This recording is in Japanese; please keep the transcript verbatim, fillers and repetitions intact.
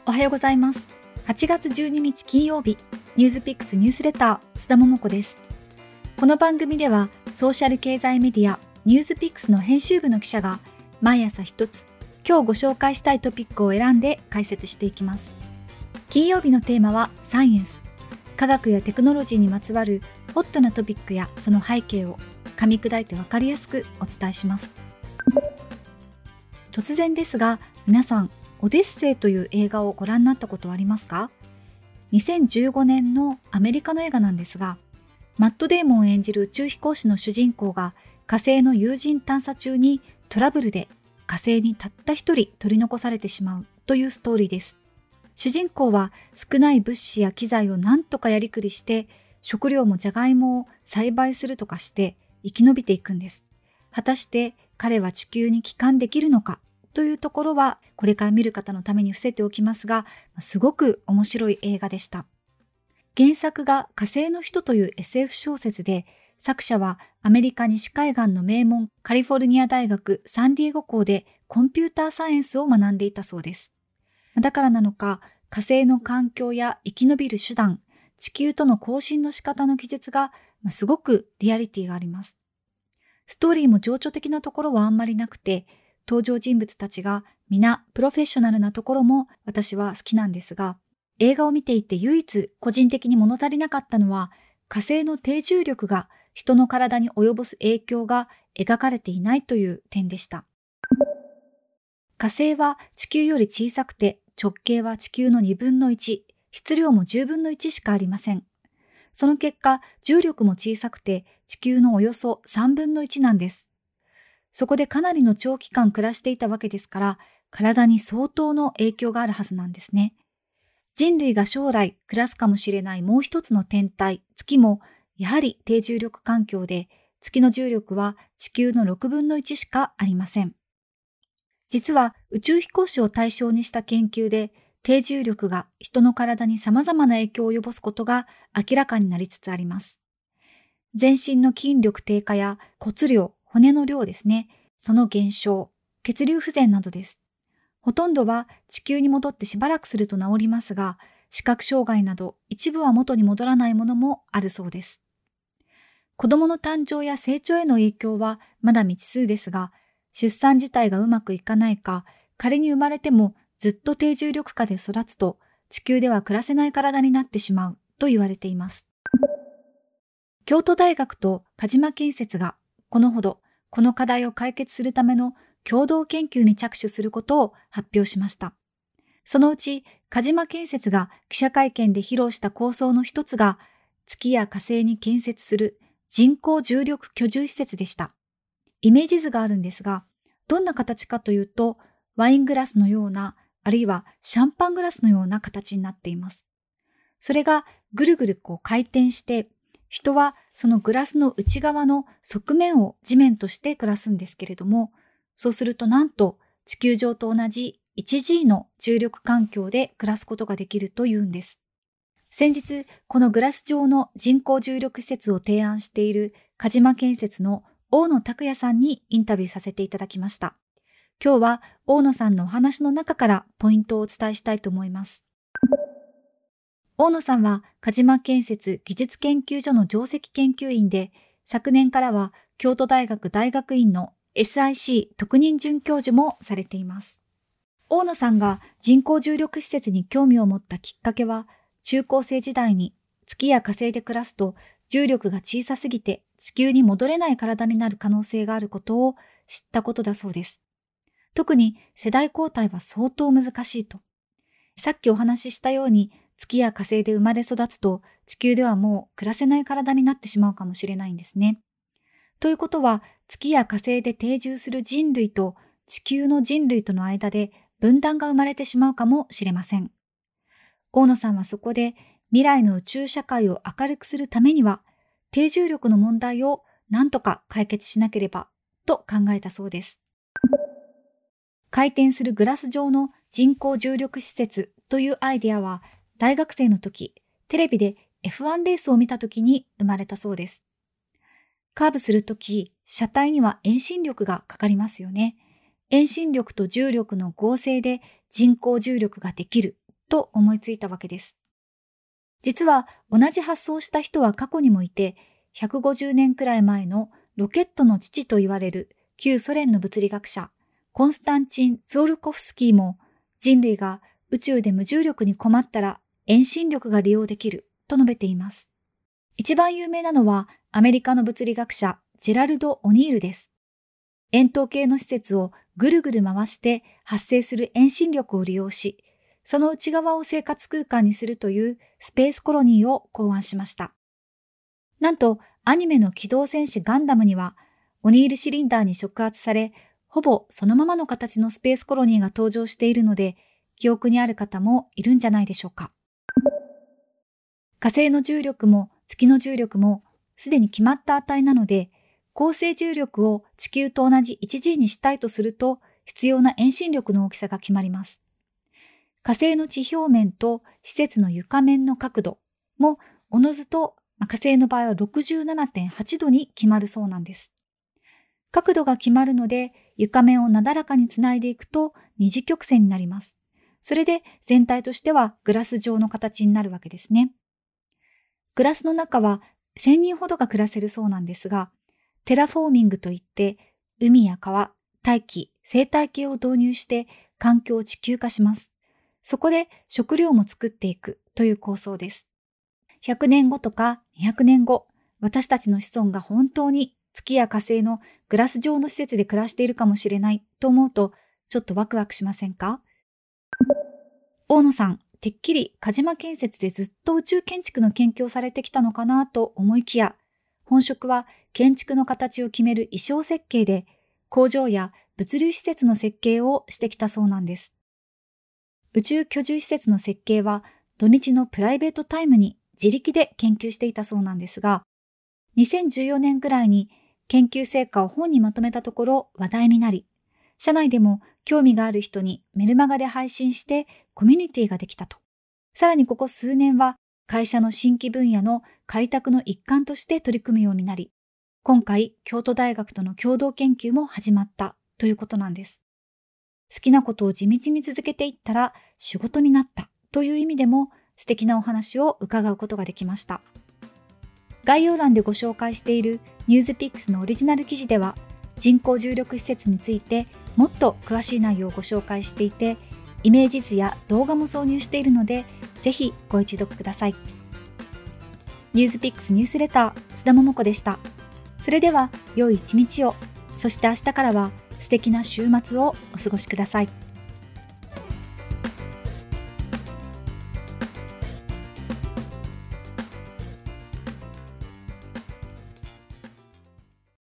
おはようございます。はちがつじゅうににち金曜日、ニュースピックスニュースレター須田桃子です。この番組ではソーシャル経済メディアニュースピックスの編集部の記者が毎朝一つ今日ご紹介したいトピックを選んで解説していきます。金曜日のテーマはサイエンス、科学やテクノロジーにまつわるホットなトピックやその背景を噛み砕いてわかりやすくお伝えします。突然ですが、皆さんオデッセイという映画をご覧になったことはありますか？にせんじゅうごねんのアメリカの映画なんですが、マット・デーモン演じる宇宙飛行士の主人公が火星の有人探査中にトラブルで火星にたった一人取り残されてしまうというストーリーです。主人公は少ない物資や機材を何とかやりくりして食料もじゃがいもを栽培するとかして生き延びていくんです。果たして彼は地球に帰還できるのかというところはこれから見る方のために伏せておきますが、すごく面白い映画でした。原作が火星の人という エスエフ 小説で、作者はアメリカ西海岸の名門カリフォルニア大学サンディエゴ校でコンピューターサイエンスを学んでいたそうです。だからなのか、火星の環境や生き延びる手段、地球との交信の仕方の記述がすごくリアリティがあります。ストーリーも情緒的なところはあんまりなくて、登場人物たちが皆プロフェッショナルなところも私は好きなんですが、映画を見ていて唯一個人的に物足りなかったのは、火星の低重力が人の体に及ぼす影響が描かれていないという点でした。火星は地球より小さくて直径は地球のにぶんのいち、質量もじゅうぶんのいちしかありません。その結果、重力も小さくて地球のおよそさんぶんのいちなんです。そこでかなりの長期間暮らしていたわけですから、体に相当の影響があるはずなんですね。人類が将来暮らすかもしれないもう一つの天体、月も、やはり低重力環境で、月の重力は地球のろくぶんのいちしかありません。実は宇宙飛行士を対象にした研究で、低重力が人の体に様々な影響を及ぼすことが明らかになりつつあります。全身の筋力低下や骨量、骨の量ですね。その減少、血流不全などです。ほとんどは地球に戻ってしばらくすると治りますが、視覚障害など一部は元に戻らないものもあるそうです。子供の誕生や成長への影響はまだ未知数ですが、出産自体がうまくいかないか、仮に生まれてもずっと低重力下で育つと、地球では暮らせない体になってしまうと言われています。京都大学と鹿島建設がこのほどこの課題を解決するための共同研究に着手することを発表しました。そのうち鹿島建設が記者会見で披露した構想の一つが月や火星に建設する人工重力居住施設でした。イメージ図があるんですが、どんな形かというとワイングラスのようなあるいはシャンパングラスのような形になっています。それがぐるぐるこう回転して人はそのグラスの内側の側面を地面として暮らすんですけれども、そうするとなんと地球上と同じ ワンジー の重力環境で暮らすことができるというんです。先日、このグラス状の人工重力施設を提案している鹿島建設の大野拓也さんにインタビューさせていただきました。今日は大野さんのお話の中からポイントをお伝えしたいと思います。大野さんは鹿島建設技術研究所の上席研究員で、昨年からは京都大学大学院の エスアイシー 特任准教授もされています。大野さんが人工重力施設に興味を持ったきっかけは、中高生時代に月や火星で暮らすと重力が小さすぎて地球に戻れない体になる可能性があることを知ったことだそうです。特に世代交代は相当難しいと。さっきお話ししたように月や火星で生まれ育つと地球ではもう暮らせない体になってしまうかもしれないんですね。ということは月や火星で定住する人類と地球の人類との間で分断が生まれてしまうかもしれません。大野さんはそこで未来の宇宙社会を明るくするためには低重力の問題を何とか解決しなければと考えたそうです。回転するグラス状の人工重力施設というアイデアは大学生の時、テレビで エフワン レースを見た時に生まれたそうです。カーブするとき、車体には遠心力がかかりますよね。遠心力と重力の合成で人工重力ができると思いついたわけです。実は同じ発想をした人は過去にもいて、ひゃくごじゅうねんくらい前のロケットの父と言われる旧ソ連の物理学者コンスタンチン・ツォルコフスキーも、人類が宇宙で無重力に困ったら遠心力が利用できると述べています。一番有名なのはアメリカの物理学者ジェラルド・オニールです。円筒形の施設をぐるぐる回して発生する遠心力を利用し、その内側を生活空間にするというスペースコロニーを考案しました。なんとアニメの機動戦士ガンダムにはオニールシリンダーに触発され、ほぼそのままの形のスペースコロニーが登場しているので、記憶にある方もいるんじゃないでしょうか。火星の重力も月の重力もすでに決まった値なので、恒星重力を地球と同じ いちジー にしたいとすると、必要な遠心力の大きさが決まります。火星の地表面と施設の床面の角度もおのずと火星の場合は ろくじゅうななてんはちどに決まるそうなんです。角度が決まるので床面をなだらかにつないでいくと二次曲線になります。それで全体としてはグラス状の形になるわけですね。グラスの中はせんにんほどが暮らせるそうなんですが、テラフォーミングといって海や川、大気、生態系を導入して環境を地球化します。そこで食料も作っていくという構想です。ひゃくねんごとかにひゃくねんご、私たちの子孫が本当に月や火星のグラス状の施設で暮らしているかもしれないと思うと、ちょっとワクワクしませんか？大野さん、てっきり鹿島建設でずっと宇宙建築の研究をされてきたのかなと思いきや、本職は建築の形を決める意匠設計で、工場や物流施設の設計をしてきたそうなんです。宇宙居住施設の設計は土日のプライベートタイムに自力で研究していたそうなんですが、にせんじゅうよねんくらいに研究成果を本にまとめたところ話題になり、社内でも興味がある人にメルマガで配信してコミュニティができたと。さらにここ数年は会社の新規分野の開拓の一環として取り組むようになり、今回京都大学との共同研究も始まったということなんです。好きなことを地道に続けていったら仕事になったという意味でも素敵なお話を伺うことができました。概要欄でご紹介しているニュースピックスのオリジナル記事では人工重力施設についてもっと詳しい内容をご紹介していて、イメージ図や動画も挿入しているのでぜひご一読ください。ニュースピックスニュースレター須田桃子でした。それでは良い一日を、そして明日からは素敵な週末をお過ごしください。